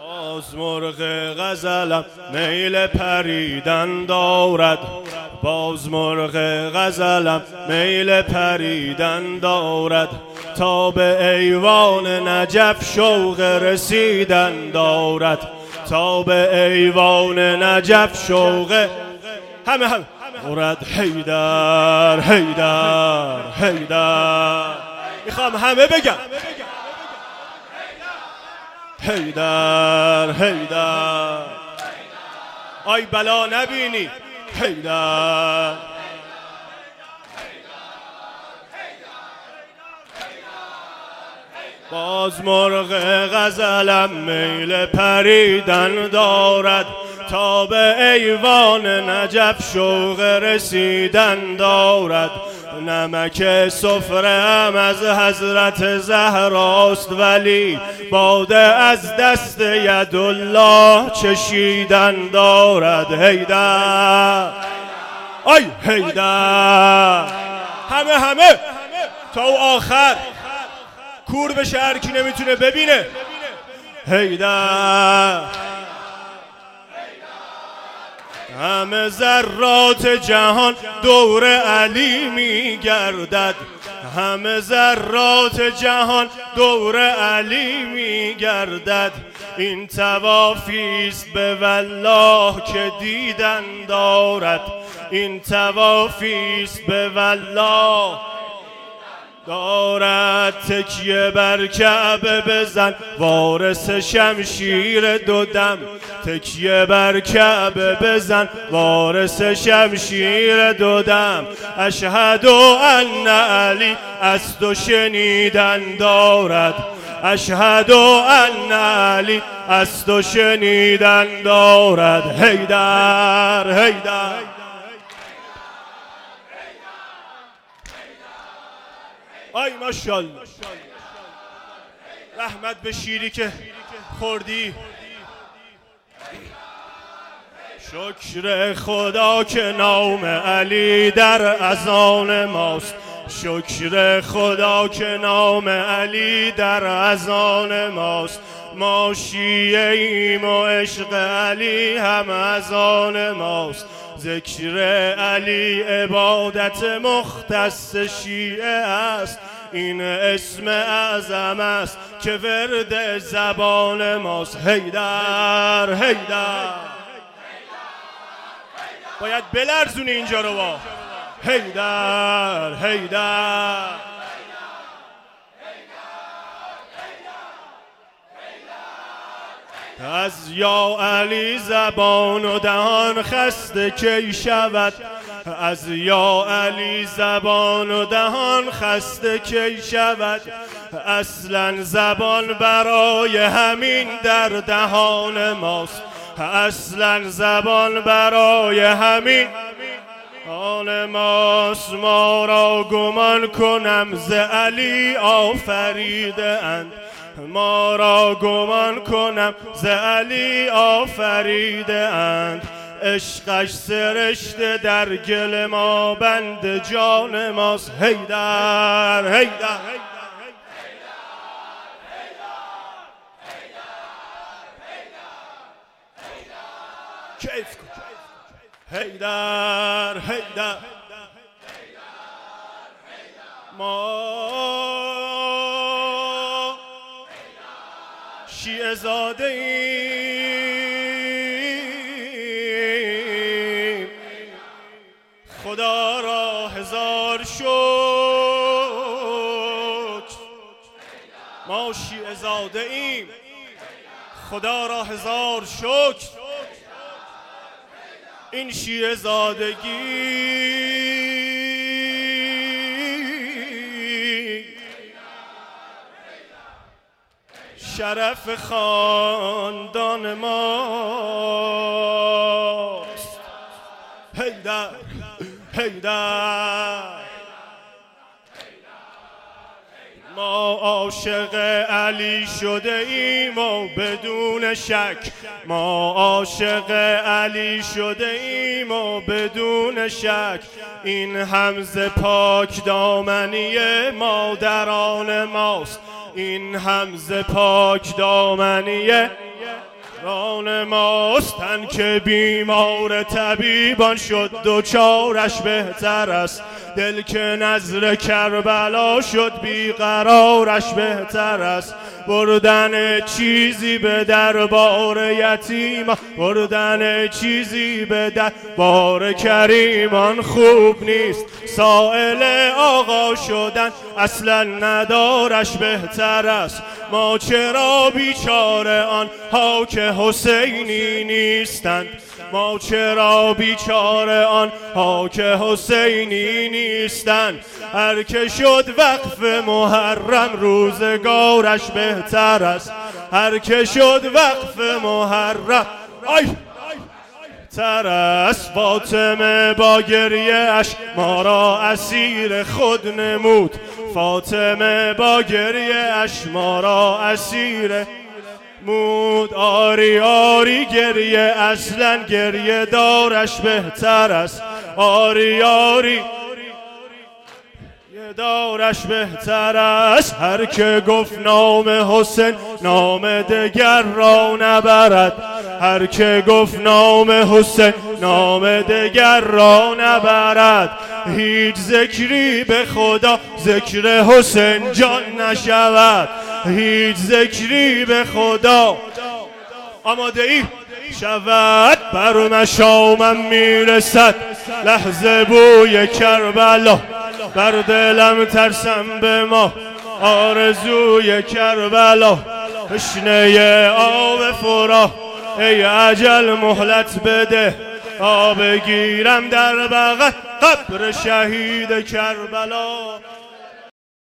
باز مرغ غزلم میل پریدن دارد، باز مرغ غزلم میل پریدن دارد، تا به ایوان نجف شوق رسیدن دارد، تا به ایوان نجف شوق همه مرد حیدر حیدر حیدر. میخوام همه بگم حیدر حیدر، آی بلا نبینی حیدر. باز مرغ غزلم میل پریدن دارد، تا به ایوان نجف شوق رسیدن دارد، نمک سفره‌ام از حضرت زهراست، ولی باده از دست یدالله چشیدن دارد. حیدر آی حیدر، همه تا آخر کور بشه هر کی نمیتونه ببینه. حیدر همه ذرات جهان دور علی میگردد، همه ذرات جهان دور علی میگردد، این طوافیست به والله که دیدن دارد، این طوافیست به والله دارد. تکیه بر کعبه بزن وارث شمشیر دو دم، تکیه بر کعبه بزن وارث شمشیر دو دم، اشهد ان علی از تو شنیدن دارد، اشهد ان علی از تو شنیدن دارد. حیدر حیدر آی ماشاءالله، رحمت به شیری که خوردی. شکر خدا که نام علی در اذان ماست، شکر خدا که نام علی در اذان ماست، ما شیعه ایم و عشق علی هم اذان ماست، ذکر علی عبادت مختص شیعه است، این اسم اعظم است که ورد زبان ماست. حیدر حیدر باید بلرزونی اینجا رو با حیدر حیدر. از یا علی زبان و دهان خسته کی شود، از یا علی زبان و دهان خسته کی شود، اصلا زبان برای همین در دهان ماست، اصلا زبان برای همین آن ماست. ما را گمان کنم ز علی آفریده اند، ما را گمان کنم ز علی آفریده اند، عشقش سرشته در گل ما بند جان ماست. حیدر حیدر کیف کن حیدر حیدر. ما شیعه زاده ایم، خدا را هزار شکر، ما شیعه زاده ایم، خدا را هزار شکر، این شیعه زادگی شرف خاندان ماست. حیدر حیدر ما عاشق علی شده ایم و بدون شک، ما عاشق علی شده ایم و بدون شک، این همز پاک دامنی مادران ماست، این همز پاک دامنی ران ماستن که بیمار طبیبان شد دوچارش بهتر است. دل که نظر کربلا شد بیقرارش بهتر است. بردن چیزی به دربار یتیمان، بردن چیزی به دربار کریمان خوب نیست. سائل آقا شدن اصلا ندارش بهتر است. ما چرا بیچاره آنها که حسینی نیستند؟ ما چرا بیچاره آنها که حسینی نیستند؟ هر که شد وقف محرم روزگارش بهتر است. هر که شد وقف محرم تر است. فاطمه با گریه اش ما را اسیر خود نمود. فاطمه با گریه اش ما را اسیر مود. آری آری گریه اصلا گریه دارش بهتر است. آری آری دارش بهتر است. هر که گفت نام حسین نام دگر را نبرد. هر که گفت نام حسین نام دگر را نبرد. هیچ ذکری به خدا ذکر حسین جان نشود. هیچ ذکری به خدا آماده ای شود. بر مشامم میرسد لحظه بوی کربلا. بر دلم ترسم به ما آرزوی کربلا. تشنه آب فرات ای اجل مهلت بده. آب گیرم در بغل قبر شهید کربلا.